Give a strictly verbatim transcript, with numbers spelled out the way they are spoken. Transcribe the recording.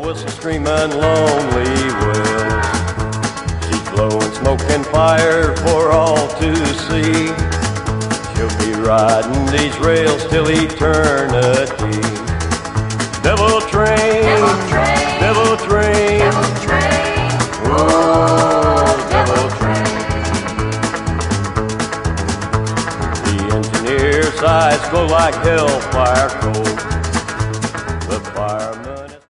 whistle screaming lonely wills. She's blowing smoke and fire for all to see. She'll be riding these rails till eternity. Devil train, Devil train, devil train, devil train, oh, devil train. The engineer's eyes glow like hellfire coals.